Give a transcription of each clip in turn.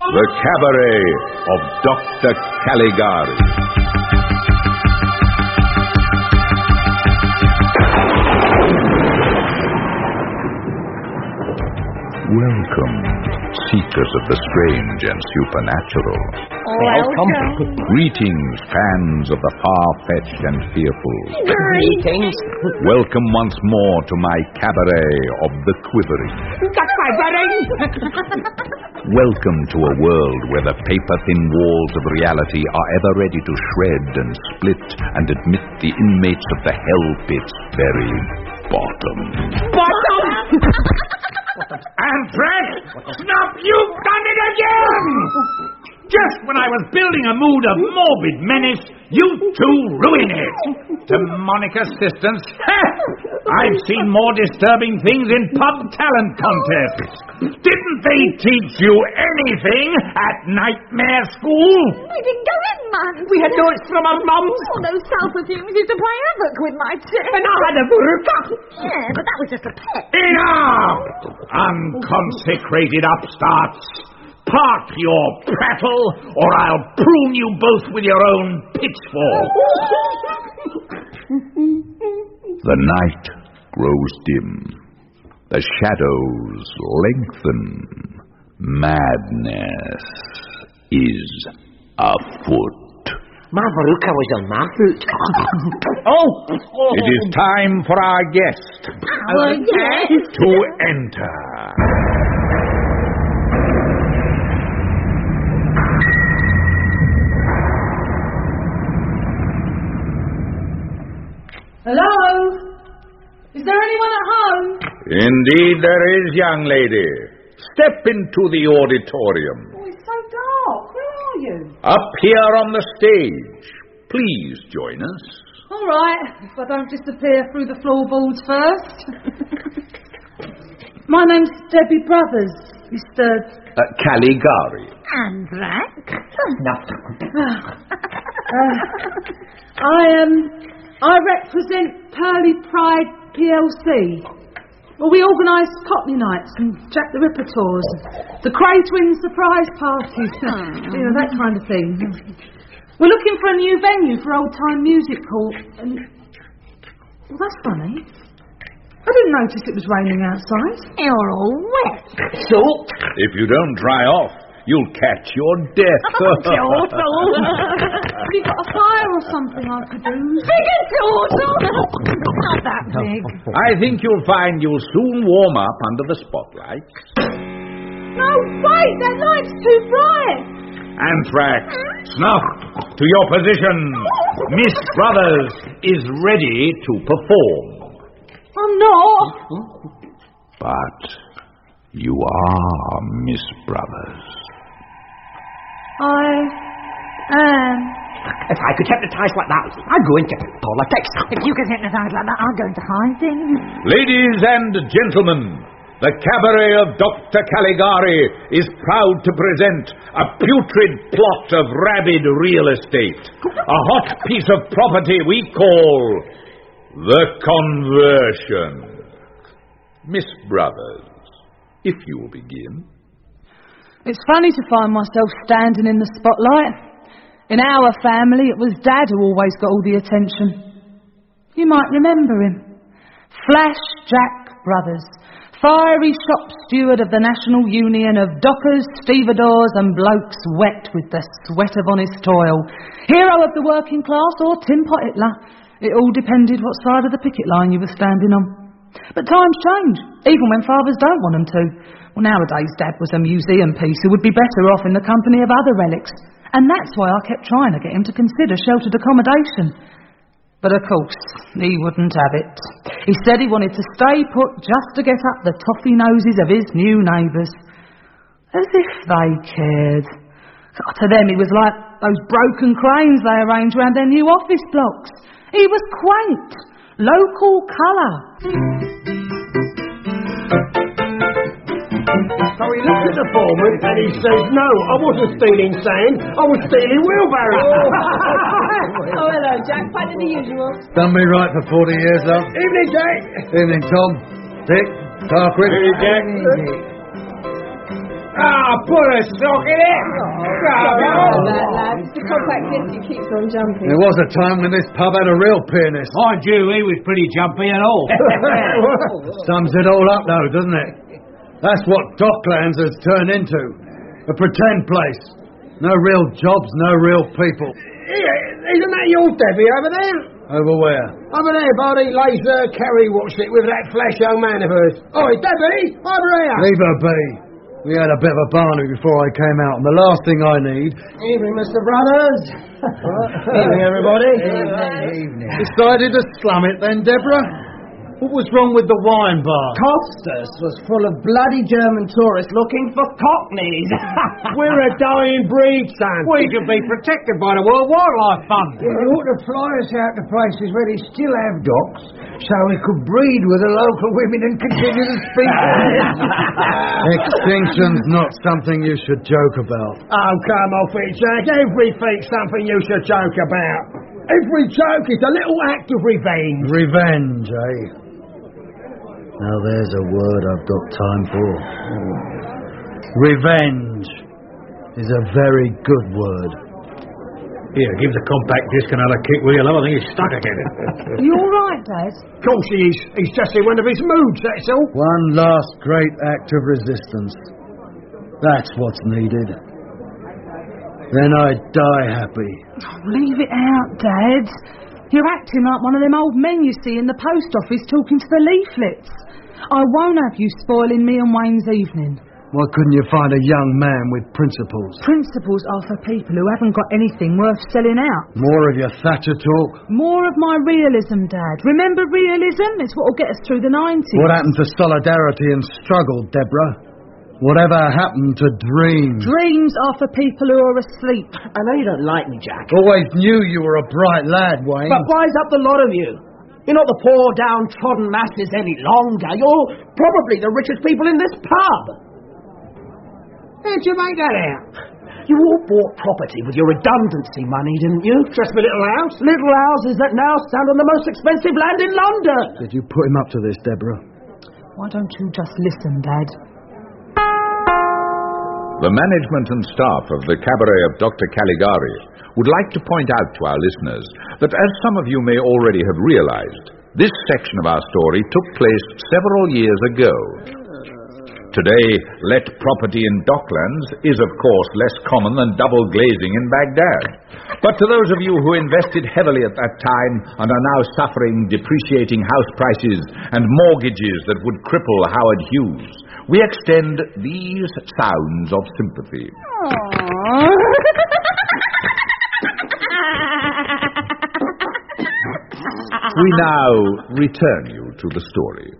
The Cabaret of Dr. Caligari. Welcome, seekers of the strange and supernatural. Welcome. Greetings, fans of the far-fetched and fearful. Greetings. Welcome once more to my Cabaret of the Quivering. That's my wedding. Welcome to a world where the paper-thin walls of reality are ever ready to shred and split and admit the inmates of the hell pit's very bottom. Bottom. And Fred, Snuff, you've done it again! Just when I was building a mood of morbid menace, you two ruin it. Demonic assistants. I've seen more disturbing things in pub talent contests. Didn't they teach you anything at nightmare school? We didn't go in, man. We had notes from our mums. Oh, those self-esteems used to play havoc with my chip. And I had a burqa. Yeah, but that was just a pet. Enough! Unconsecrated upstarts. Park your prattle, or I'll prune you both with your own pitchfork. The night grows dim. The shadows lengthen. Madness is afoot. My burqa was on my foot. It is time for our guest to enter. Hello? Is there anyone at home? Indeed there is, young lady. Step into the auditorium. Oh, it's so dark. Where are you? Up here on the stage. Please join us. All right, if I don't disappear through the floorboards first. My name's Debbie Brothers, Mr. Caligari. And Drac. I represent Pearly Pride PLC. Well, we organise Cockney nights and Jack the Ripper tours, the Cray Twin surprise parties, you know, that kind of thing. We're looking for a new venue for old-time music hall, and... Well, that's funny. I didn't notice it was raining outside. You're all wet. So? If you don't dry off, you'll catch your death. Have you got a fire or something I could do? Bigger turtle. Not that big. I think you'll find you'll soon warm up under the spotlight. No, wait, that light's too bright. Anthrax, Snuff, to your position. Miss Brothers is ready to perform. I'm not. But you are Miss Brothers. I am. If I could hypnotise like that, I'd go into politics. If you can hypnotise like that, I'll go into hiding. Ladies and gentlemen, the Cabaret of Dr. Caligari is proud to present a putrid plot of rabid real estate. A hot piece of property we call the Conversion. Miss Brothers, if you will begin. It's funny to find myself standing in the spotlight. In our family, it was Dad who always got all the attention. You might remember him. Flash Jack Brothers, fiery shop steward of the National Union of Dockers, Stevedores and Blokes wet with the sweat of honest toil. Hero of the working class or Tim Potitler. It all depended what side of the picket line you were standing on. But times change, even when fathers don't want them to. Well, nowadays Dad was a museum piece who would be better off in the company of other relics. And that's why I kept trying to get him to consider sheltered accommodation. But of course, he wouldn't have it. He said he wanted to stay put just to get up the toffee noses of his new neighbours. As if they cared. To them he was like those broken cranes they arranged round their new office blocks. He was quaint. Local colour. So he looked at the foreman and he says, no, I wasn't stealing sand, I was stealing wheelbarrows. Oh, hello, Jack. Back to the usual. Done me right for 40 years, though. Evening, Jack. Evening, Tom. Dick. Tarquin. Hey, Jack. Put a sock in it! It's the compact disc he keeps on jumping. There was a time when this pub had a real pianist. Mind you, he was pretty jumpy and all. Sums it all up, though, doesn't it? That's what Docklands has turned into. A pretend place. No real jobs, no real people. Isn't that your Debbie over there? Over where? Over there, Barney Laser Kerry watched it with that flash young man of hers. Oi, Debbie, over here! Leave her be. We had a bit of a barney before I came out, and the last thing I need... Evening, Mr. Brothers. Evening, everybody. Evening. Decided to slum it then, Deborah? What was wrong with the wine bar? Costas was full of bloody German tourists looking for cockneys. We're a dying breed, son. We should be protected by the World Wildlife Fund. They ought to fly us out to places where they still have docks, so we could breed with the local women and continue to speak. Extinction's not something you should joke about. Oh, come off it, Jack. Everything's something you should joke about. Every joke is a little act of revenge. Revenge, eh? Now there's a word I've got time for. Revenge is a very good word. Here, give the compact disc another kick, will you, love? I think he's stuck again. Are you all right, Dad? Of course he is. He's just in one of his moods, that's all. One last great act of resistance. That's what's needed. Then I'd die happy. Oh, leave it out, Dad. You're acting like one of them old men you see in the post office talking to the leaflets. I won't have you spoiling me and Wayne's evening. Why couldn't you find a young man with principles? Principles are for people who haven't got anything worth selling out. More of your Thatcher talk? More of my realism, Dad. Remember realism? It's what'll get us through the 90s. What happened to solidarity and struggle, Deborah? Whatever happened to dreams? Dreams are for people who are asleep. I know you don't like me, Jack. Always knew you were a bright lad, Wayne. But wise up the lot of you. You're not the poor, downtrodden masses any longer. You're probably the richest people in this pub. How'd you make that out? You all bought property with your redundancy money, didn't you? Just a little house? Little houses that now stand on the most expensive land in London. Did you put him up to this, Deborah? Why don't you just listen, Dad? The management and staff of the Cabaret of Dr. Caligari would like to point out to our listeners that, as some of you may already have realized, this section of our story took place several years ago. Today, let property in Docklands is, of course, less common than double glazing in Baghdad. But to those of you who invested heavily at that time and are now suffering depreciating house prices and mortgages that would cripple Howard Hughes, we extend these sounds of sympathy. We now return you to the story.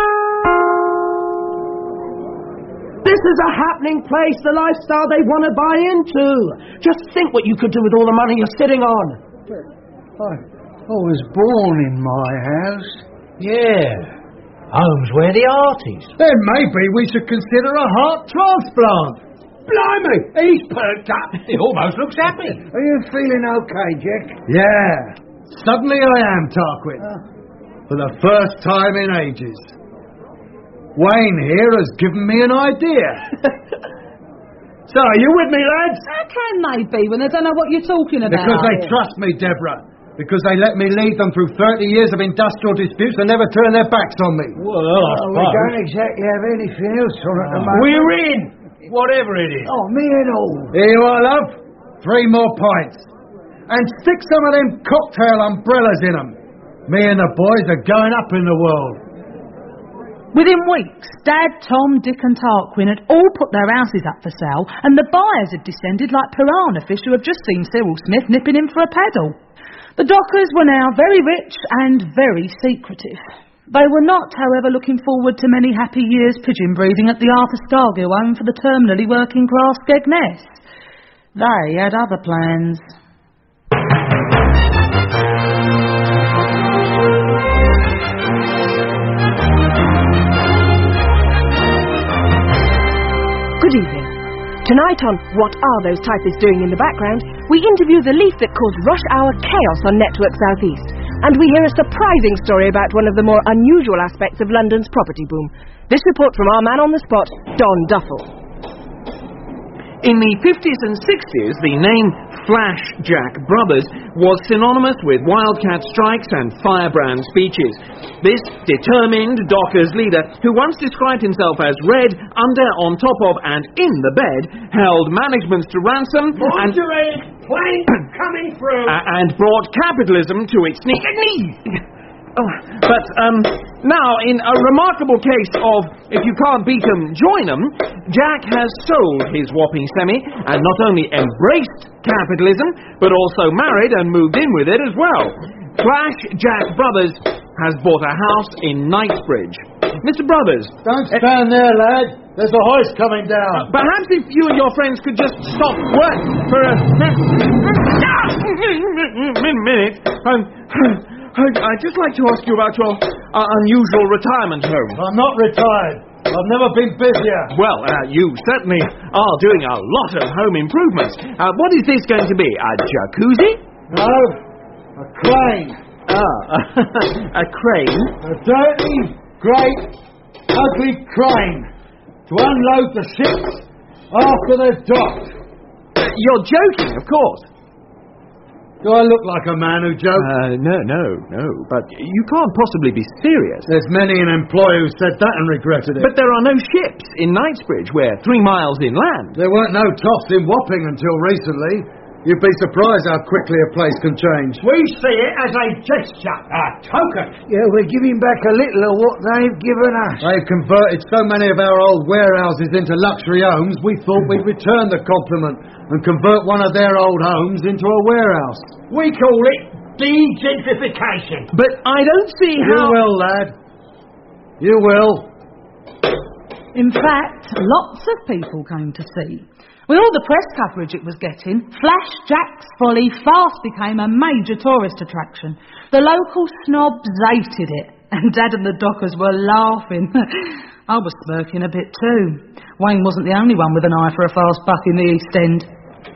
This is a happening place, the lifestyle they want to buy into. Just think what you could do with all the money you're sitting on. I was born in my house. Yeah. Home's where the art is. Then maybe we should consider a heart transplant. Blimey, he's perked up. He almost looks happy. Are you feeling okay, Jack? Yeah. Suddenly I am, Tarquin. For the first time in ages. Wayne here has given me an idea. So, are you with me, lads? How can they be when they don't know what you're talking about? Because they trust me, Deborah. Because they let me lead them through 30 years of industrial disputes and never turn their backs on me. Well, We don't exactly have anything else on at the moment. we're in. Whatever it is. Oh, me and all. Here you are, love. 3 more pints. And stick some of them cocktail umbrellas in them. Me and the boys are going up in the world. Within weeks, Dad, Tom, Dick and Tarquin had all put their houses up for sale, and the buyers had descended like piranha fish who have just seen Cyril Smith nipping in for a paddle. The Dockers were now very rich and very secretive. They were not, however, looking forward to many happy years pigeon breeding at the Arthur Scargill home for the terminally working class Skegness. They had other plans. Good evening. Tonight on What Are Those Typists Doing in the Background, we interview the leaf that caused rush hour chaos on Network South East, and we hear a surprising story about one of the more unusual aspects of London's property boom. This report from our man on the spot, Don Duffel. In the 50s and 60s, the name Flash Jack Brothers was synonymous with wildcat strikes and firebrand speeches. This determined Dockers leader, who once described himself as red, under, on top of, and in the bed, held managements to ransom and coming through. And brought capitalism to its knees. But now, in a remarkable case of if you can't beat 'em, join 'em, Jack has sold his whopping semi and not only embraced capitalism, but also married and moved in with it as well. Flash Jack Brothers has bought a house in Knightsbridge. Mr. Brothers... Don't stand there, lad. There's a hoist coming down. Perhaps if you and your friends could just stop work for a... minute. I'd just like to ask you about your unusual retirement home. I'm not retired. I've never been busier. Well, you certainly are doing a lot of home improvements. What is this going to be? A jacuzzi? No, a crane. A crane? A dirty, great, ugly crane to unload the ships after they're docked. You're joking, of course. Do I look like a man who jokes? No. But you can't possibly be serious. There's many an employer who said that and regretted it. But there are no ships in Knightsbridge. We're 3 miles inland. There weren't no toffs in Wapping until recently. You'd be surprised how quickly a place can change. We see it as a gesture, a token. Yeah, we're giving back a little of what they've given us. They've converted so many of our old warehouses into luxury homes, we thought we'd return the compliment and convert one of their old homes into a warehouse. We call it degentrification. But I don't see You how... will, lad. You will. In fact, lots of people came to see. With all the press coverage it was getting, Flash Jack's Folly fast became a major tourist attraction. The local snobs hated it, and Dad and the Dockers were laughing. I was smirking a bit too. Wayne wasn't the only one with an eye for a fast buck in the East End.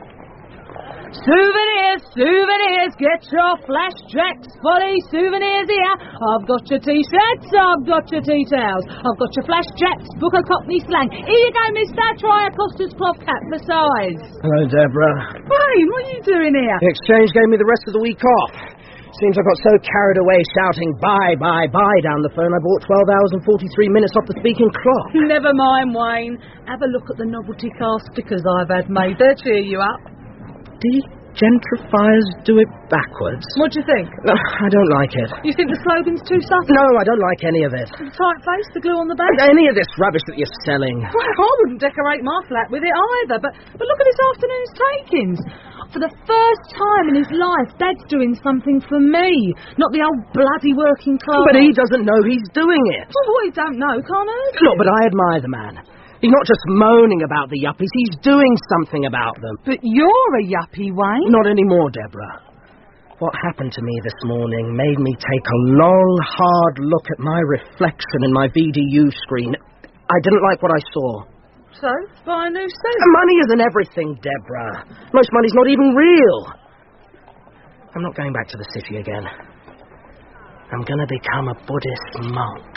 Souvenirs, get your Flash Jack's Folly souvenirs here. I've got your T-shirts, I've got your tea-towels, I've got your Flash Jack's Book of Cockney Slang. Here you go, mister, try a Costa's cloth cap for size. Hello, Deborah. Wayne, what are you doing here? The exchange gave me the rest of the week off. Seems I got so carried away shouting bye down the phone I bought 12 hours and 43 minutes off the speaking clock. Never mind, Wayne. Have a look at the novelty car stickers I've had made. They'll cheer you up. Gentrifiers do it backwards. What do you think? No, I don't like it. You think the slogan's too subtle? No, I don't like any of it. The typeface, the glue on the back? Any of this rubbish that you're selling. Well, I wouldn't decorate my flat with it either, but look at this afternoon's takings. For the first time in his life, Dad's doing something for me, not the old bloody working class. But he doesn't know he's doing it. Well, what he don't know can't hurt him. Look, but I admire the man. He's not just moaning about the yuppies, he's doing something about them. But you're a yuppie, Wayne. Not anymore, Deborah. What happened to me this morning made me take a long, hard look at my reflection in my VDU screen. I didn't like what I saw. So, buy a new suit. Money isn't everything, Deborah. Most money's not even real. I'm not going back to the city again. I'm going to become a Buddhist monk.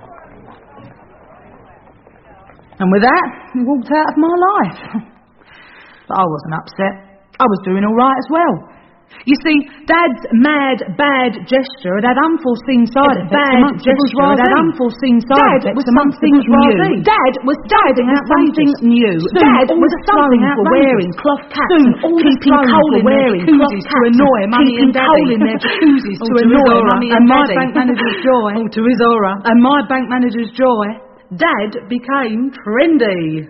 And with that, he walked out of my life. But I wasn't upset. I was doing all right as well. You see, Dad's mad, bad gesture had unforeseen side effects amongst the bourgeoisie. Dad was something new. Dad was starting out something new. Dad was something for wearing cloth caps. Keeping coal in their jacuzzis to annoy Mummy and Daddy. Coal in their jacuzzis to annoy Mummy and Daddy. And my bank manager's joy. To his aura. And my bank manager's joy. Dad became trendy.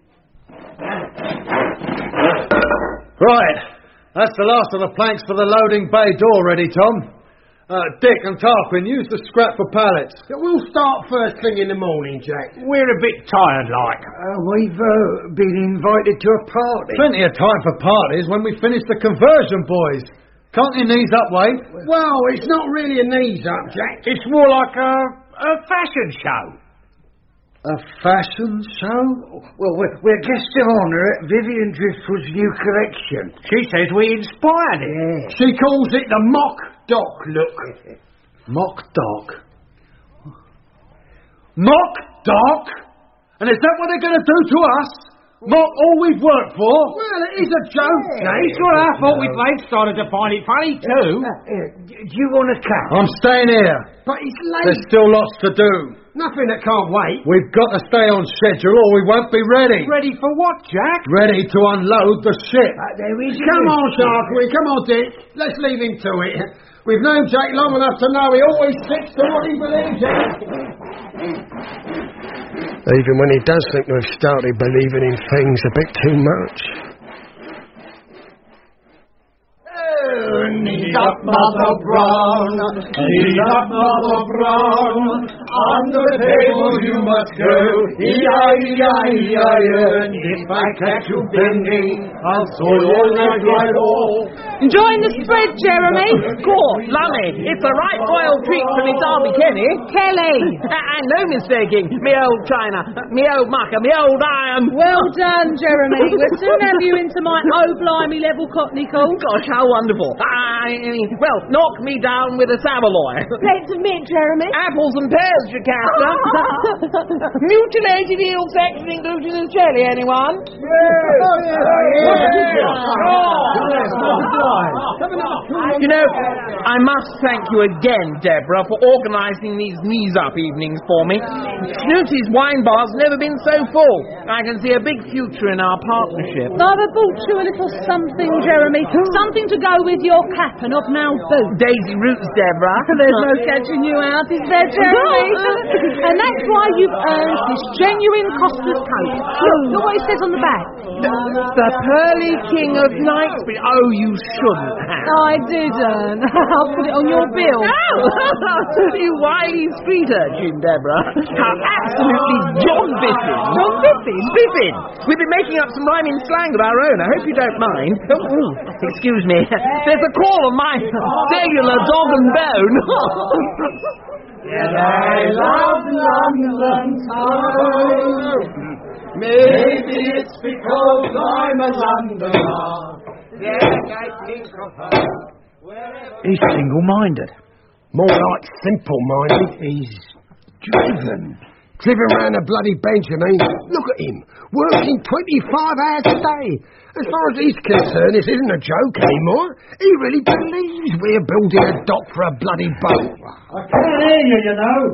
Right. That's the last of the planks for the loading bay door ready, Tom. Dick and Tarquin, use the scrap for pallets. We'll start first thing in the morning, Jack. We're a bit tired, like. We've been invited to a party. Plenty of time for parties when we finish the conversion, boys. Can't your knees up, Wayne? Well, it's not really a knees up, Jack. It's more like a fashion show. A fashion show? Well, we're guests of honour at Vivian Driftwood's new collection. She says we inspired it. Yeah. She calls it the Mock Doc look. Mock Doc? Mock Doc? And is that what they're going to do to us? Not all we've worked for. Well, it is a joke, Jake. It's not our fault we've late started to find it funny too. Do you want a cat? I'm staying here. But it's late. There's still lots to do. Nothing that can't wait. We've got to stay on schedule or we won't be ready. Ready for what, Jack? Ready to unload the ship. There is. Come on, Sharky, come on, Dick. Let's leave him to it. We've known Jack long enough to know he always sticks to what he believes in. Even when he does think we've started believing in things a bit too much. Knees up, Mother Brown. Knees up, Mother Brown. Under the table you must go. E-I-E-I-E-I-N. If I catch you bending, I'll soil your neck right off. Enjoying the spread, Jeremy? Course, lummy. It's a right royal treat for me Darby Kenny. Kelly. And no mistaking, me old China, me old mucker, me old iron. Well done, Jeremy. We'll soon have you into my blimey level cockney call. Gosh, how wonderful. Well, knock me down with a saveloy. Plates of mint, Jeremy. Apples and pears, Jocasta. Mutilated eel sectioning glutinous jelly, anyone? You know, I must thank you again, Deborah, for organising these knees-up evenings for me. Snooty's wine bar's never been so full. I can see a big future in our partnership. I've bought you a little something, Jeremy. Something to go with your cap and hobnail boots. Daisy roots, Deborah. There's no catching you out, is there, Jeremy? And that's why you've earned this genuine Costa's coat. Look what it says on the back. The Pearly King of Knightsbridge. Oh, you shouldn't have. I didn't. I'll put it on your bill. Oh, you wily street urchin, Deborah. How absolutely John Biffin. John Biffin? Biffin. We've been making up some rhyming slang of our own. I hope you don't mind. Oh, excuse me. There's a call on my cellular dog and bone. Yet I love London town. Maybe it's because I'm a Londoner. Yet I think of her. He's single-minded. More like simple-minded. He's driven. Driven round a bloody Benjamin. Look at him. Working 25 hours a day. As far as he's concerned, this isn't a joke anymore. He really believes we're building a dock for a bloody boat. I can't hear you, you know.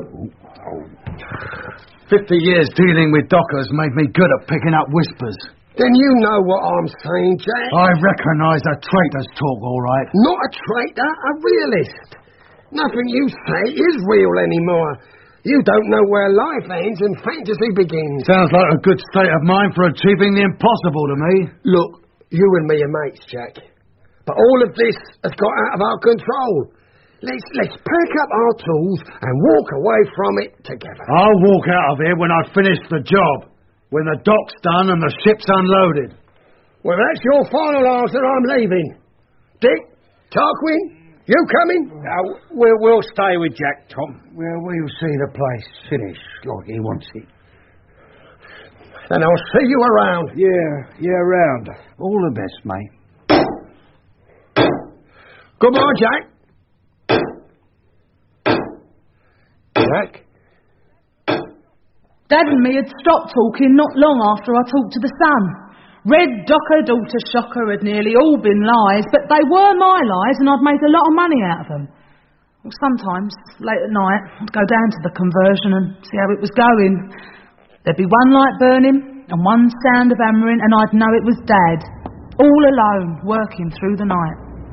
50 years dealing with dockers made me good at picking up whispers. Then you know what I'm saying, Jack. I recognise a traitor's talk, all right. Not a traitor, a realist. Nothing you say is real anymore. You don't know where life ends and fantasy begins. Sounds like a good state of mind for achieving the impossible to me. Look, you and me are mates, Jack. But all of this has got out of our control. Let's pack up our tools and walk away from it together. I'll walk out of here when I've finished the job. When the dock's done and the ship's unloaded. Well, that's your final answer. I'm leaving. Dick, Tarquin, you coming? We'll stay with Jack, Tom. We'll see the place finished like he wants it. And I'll see you around. Yeah, around. All the best, mate. Goodbye, Jack. Jack? Dad and me had stopped talking not long after I talked to the son. Red Docker, daughter shocker had nearly all been lies, but they were my lies and I'd made a lot of money out of them. Well, sometimes, late at night, I'd go down to the conversion and see how it was going. There'd be one light burning and one sound of hammering and I'd know it was Dad, all alone, working through the night.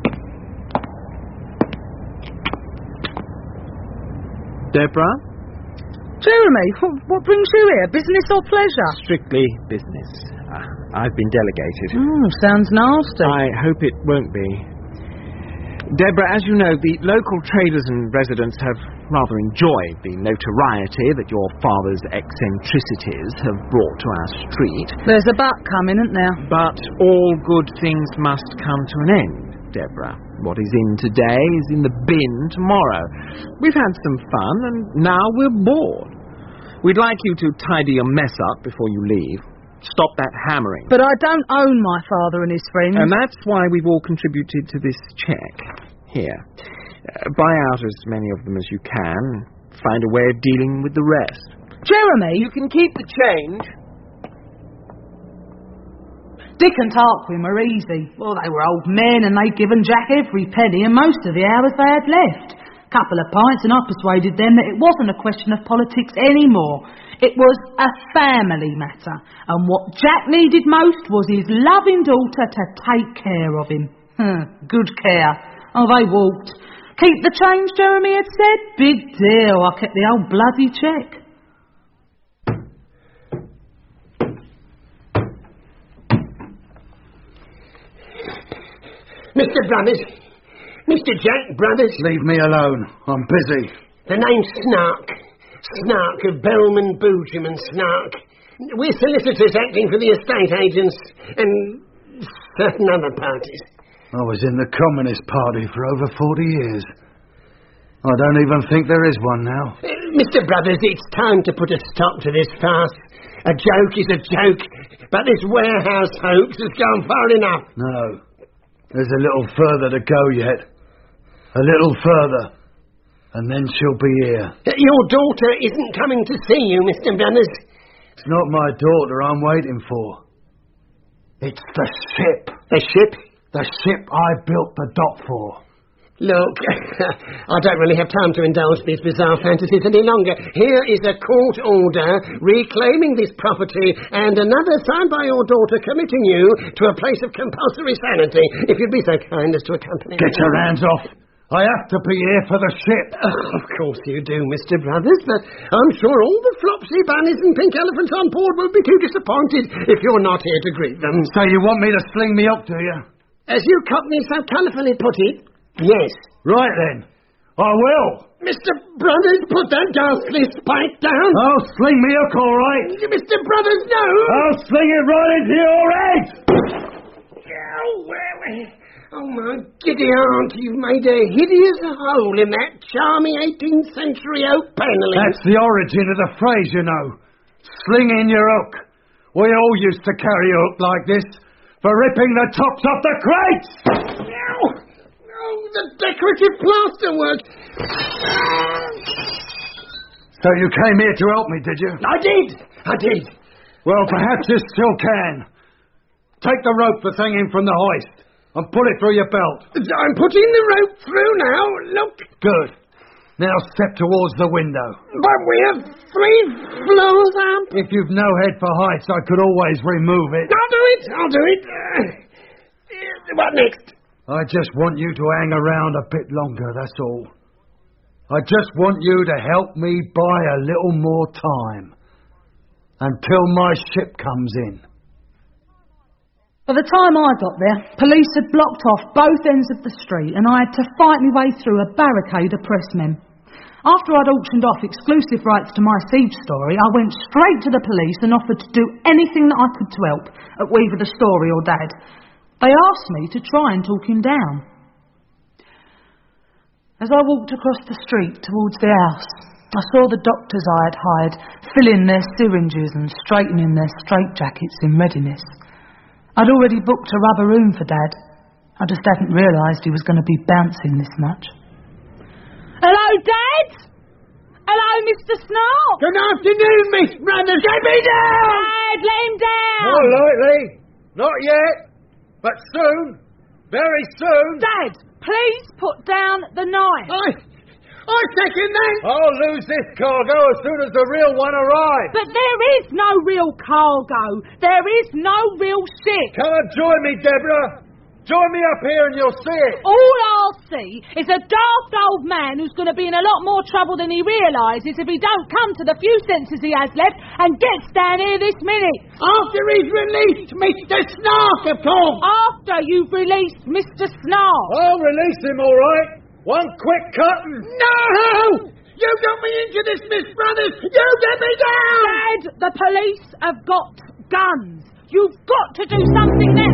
Deborah? Jeremy, what brings you here? Business or pleasure? Strictly business. I've been delegated. Sounds nasty. I hope it won't be. Deborah, as you know, the local traders and residents have rather enjoyed the notoriety that your father's eccentricities have brought to our street. There's a but coming, isn't there? But all good things must come to an end, Deborah. What is in today is in the bin tomorrow. We've had some fun, and now we're bored. We'd like you to tidy your mess up before you leave. Stop that hammering. But I don't own my father and his friends. And that's why we've all contributed to this cheque. Here. Buy out as many of them as you can. Find a way of dealing with the rest. Jeremy! You can keep the change. Dick and Tarquin were easy. Well, they were old men and they'd given Jack every penny and most of the hours they had left. Couple of pints and I persuaded them that it wasn't a question of politics anymore. It was a family matter. And what Jack needed most was his loving daughter to take care of him. Good care. Oh, they walked. Keep the change, Jeremy had said. Big deal. I kept the old bloody cheque. Mr. Brothers. Mr. Jack Brothers. Leave me alone. I'm busy. The name's Snark. Snark of Bellman, Boojum and Snark. We're solicitors acting for the estate agents and certain other parties. I was in the Communist Party for over 40 years. I don't even think there is one now. Mr. Brothers, it's time to put a stop to this farce. A joke is a joke, but this warehouse hoax has gone far enough. No. There's a little further to go yet. A little further. And then she'll be here. Your daughter isn't coming to see you, Mr. Brothers. It's not my daughter I'm waiting for. It's the ship. The ship? The ship I built the dock for. Look, I don't really have time to indulge these bizarre fantasies any longer. Here is a court order reclaiming this property and another signed by your daughter committing you to a place of compulsory sanity, if you'd be so kind as to accompany me. Get your hands off. I have to be here for the ship. Of course you do, Mr. Brothers, but I'm sure all the Flopsy Bunnies and Pink Elephants on board will be too disappointed if you're not here to greet them. So you want me to sling me up, do you? As you cockneys so colourfully put it, yes. Right then. I will. Mr. Brothers, put that ghastly spike down. I'll sling me up, all right. Mr. Brothers, no. I'll sling it right into your head. Oh, my giddy aunt, you've made a hideous hole in that charming 18th century oak panelling. That's the origin of the phrase, you know. Sling in your oak. We all used to carry oak like this for ripping the tops off the crates. Oh, the decorative plasterwork. So you came here to help me, did you? I did. Well, perhaps you still can. Take the rope that's hanging from the hoist and put it through your belt. I'm putting the rope through now. Look. Good. Now step towards the window. But we have 3 floors up. If you've no head for heights, I could always remove it. I'll do it. What next? I just want you to hang around a bit longer, that's all. I just want you to help me buy a little more time. Until my ship comes in. By the time I got there, police had blocked off both ends of the street and I had to fight my way through a barricade of pressmen. After I'd auctioned off exclusive rights to my siege story, I went straight to the police and offered to do anything that I could to help at either the story or Dad. They asked me to try and talk him down. As I walked across the street towards the house, I saw the doctors I had hired filling their syringes and straightening their straitjackets in readiness. I'd already booked a rubber room for Dad. I just hadn't realised he was going to be bouncing this much. Hello, Dad? Hello, Mr. Snark? Good afternoon, Miss Brothers. Get me down! Dad, let him down! Not likely. Not yet. But soon. Very soon. Dad, please put down the knife. I second that. I'll lose this cargo as soon as the real one arrives. But there is no real cargo. There is no real ship. Come and join me, Deborah. Join me up here and you'll see it. All I'll see is a daft old man who's going to be in a lot more trouble than he realises if he don't come to the few senses he has left and gets down here this minute. After he's released Mr. Snark, of course. After you've released Mr. Snark. I'll release him, all right. One quick cut and... No! You got me into this, Miss Brothers. You get me down. Dad, the police have got guns. You've got to do something then.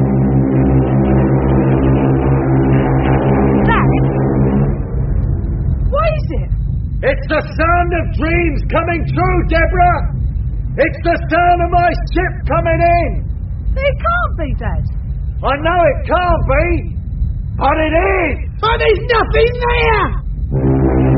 What is it? It's the sound of dreams coming true, Deborah! It's the sound of my ship coming in! It can't be, Dad. I know it can't be, but it is! But there's nothing there!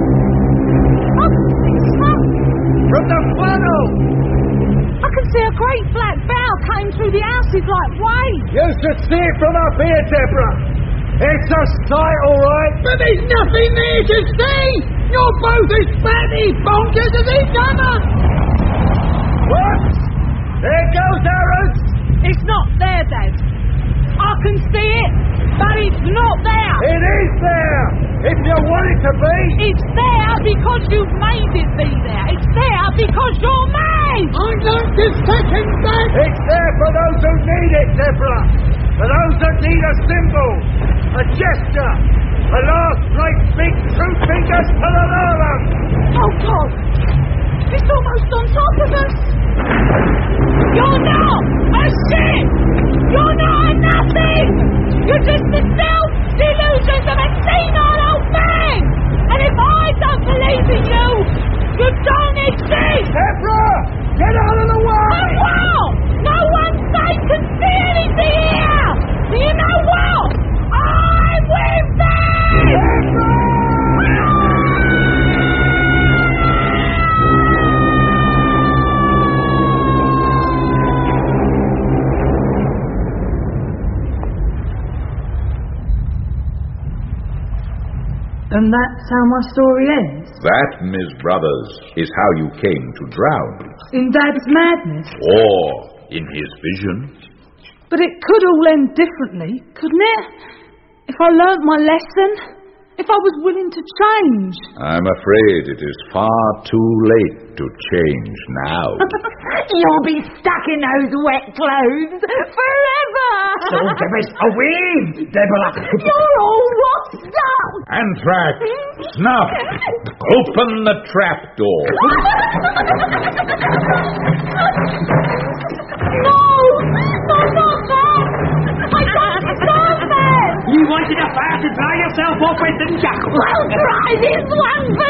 I can see smoke. From the funnel! I can see a great great black bow came through the houses like waves. You should see it from up here, Deborah. It's a sight, all right. But there's nothing there to see! You're both as fatty bonkers as each other! What? There goes Aaron! It's not there, Dad. I can see it, but it's not there. It is there! If you want it to be! It's there because you've made it be there. It's there because you're made. I'd like to second that! It's there for those who need it, Deborah! For those that need a symbol, a gesture, a last great big two fingers to the Lord! Oh, God. It's almost on top of us. You're not a shit. You're not a nothing. You're just the self-delusions of a senile old man. And if I don't believe in you, you don't exist. Deborah! Get out of the way! Wow! No one safe can see anything here! Do you know what? I'm with them! And that's how my story ends? That, Miss Brothers, is how you came to drown. In Dad's madness? Or in his vision. But it could all end differently, couldn't it? If I learnt my lesson, if I was willing to change. I'm afraid it is far too late to change now. You'll be stuck in those wet clothes forever. So give us a wave, Deborah. You're all washed up. Anthrax, Snuff, open the trapdoor. No, not that. I don't deserve that. You wanted a fire to dry yourself off with, didn't you? Well, try this one for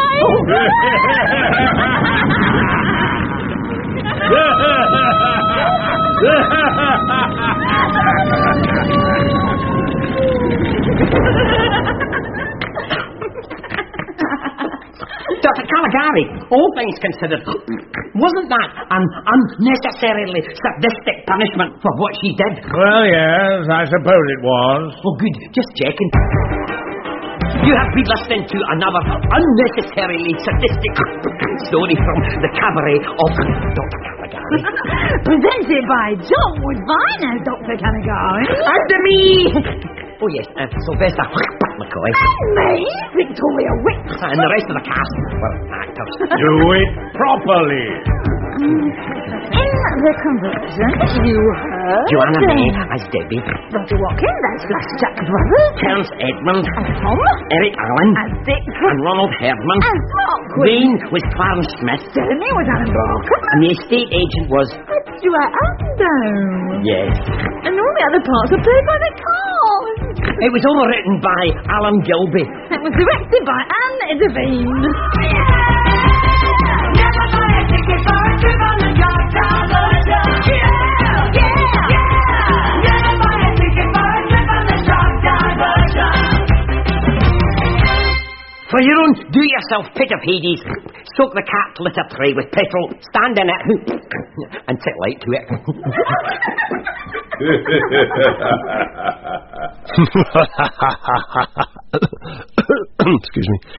Dr. Caligari, all things considered, wasn't that an unnecessarily sadistic punishment for what she did? Well, yes, I suppose it was. Oh, good. Just checking. You have been listening to another unnecessarily sadistic story from the cabaret of Dr. Caligari. Presented by John Woodvine as Dr. Caligari. And me! Oh, yes, Sylvester McCoy. And me, Victoria Wick. And the rest of the cast were actors. Do it properly. In the conversion, you heard... Joanna May as Debbie. Roger Watkins as Flashjack Brothers. Terence Edmund. And Tom. Eric Allen. As Dick. And Ronald Herdman. As Mark Wayne was Clarence Smith. Jeremy was Alan Barker. And the estate agent was... Stuart Andow. Yes. And all the other parts were played by the cast. It was overwritten by Alan Gilby. It was directed by Anne Devine. Never buy a ticket for a trip on the Georgetown version. Yeah, yeah, yeah. Never buy a ticket for a trip on the Georgetown version. For your own do-yourself pit of Hades, soak the cat litter tray with petrol, stand in it, and set light to it. Excuse me.